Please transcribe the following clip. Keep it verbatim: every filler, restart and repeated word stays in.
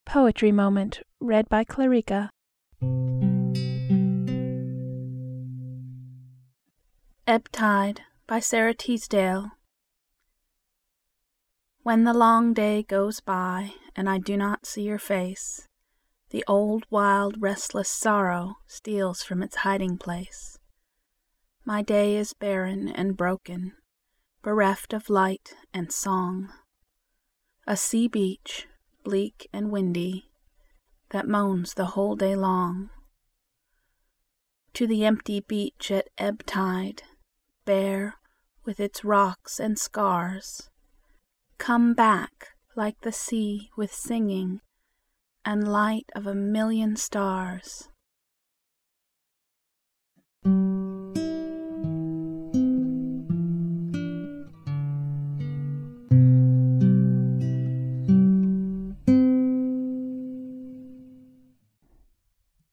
Poetry Moment read by Clarica. Ebb Tide by Sara Teasdale. When the long day goes by and I do not see your face, the old wild restless sorrow steals from its hiding place. My day is barren and broken, bereft of light and song. A sea beach, bleak and windy, that moans the whole day long. To the empty beach at ebb tide, bare with its rocks and scars, come back like the sea with singing and light of a million stars.